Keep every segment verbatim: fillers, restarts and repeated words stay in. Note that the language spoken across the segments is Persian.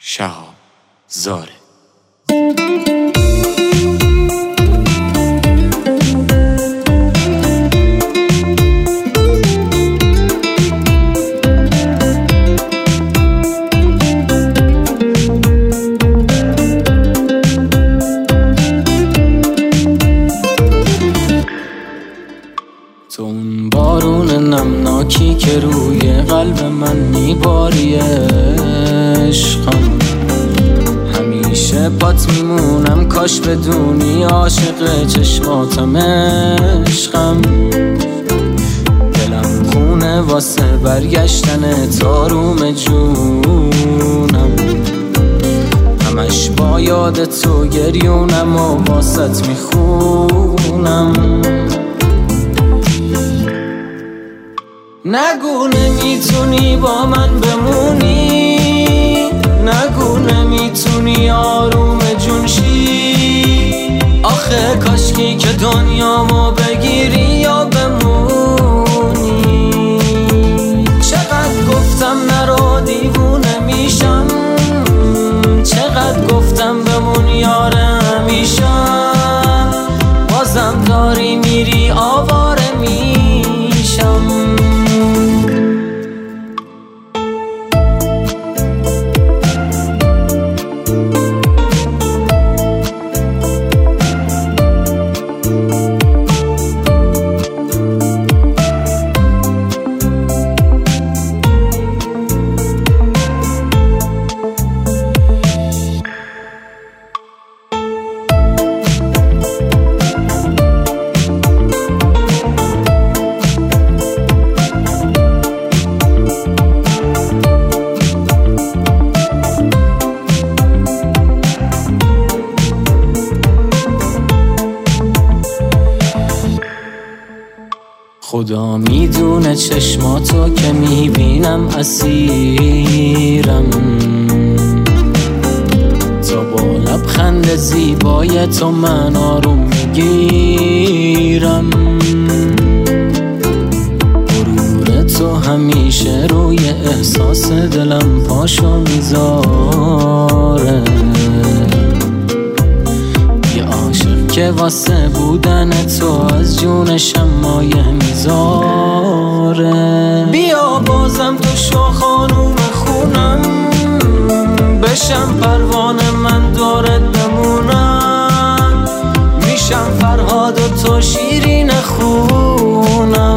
شهاب زاره. تو اون بارون نمناکی که روی قلب من میباری عشقم، همیشه پات میمونم کاش بدونی عاشق چشماتم عشقم. دلم خونه واسه برگشتن تاروم جونم، همش با یاد تو گریونم و واسط میخونم. نگو نمیتونی با من بمونی، نگو نمیتونی آروم جون شی. آخه کاشکی که دنیامو بگیری یا بمونی. چقدر گفتم نرو دیوونه میشم، چقدر گفتم بمون یار همیشه، بازم داری میری آواره میشم. خدا میدونه چشماتو که میبینم اسیرم، تا با لبخند زیبای تو من آروم میگیرم. غرور تو همیشه روی احساس دلم پاشو میذاره، که واسه بودن تو از جونشم مایه میذاره. بیا بازم تو شو خانوم خونم، بشم پروانه من دورت بمونم. میشم فرهاد و تو شیرین خونم،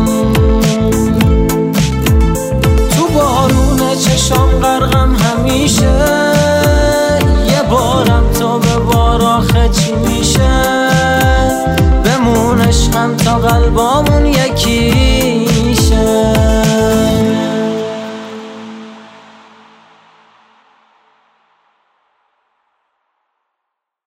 تو بارون چشام غرقم همیشه. یه بارم تو به بار آخه چی میشه، بمون عشقم تا قلبامون یکی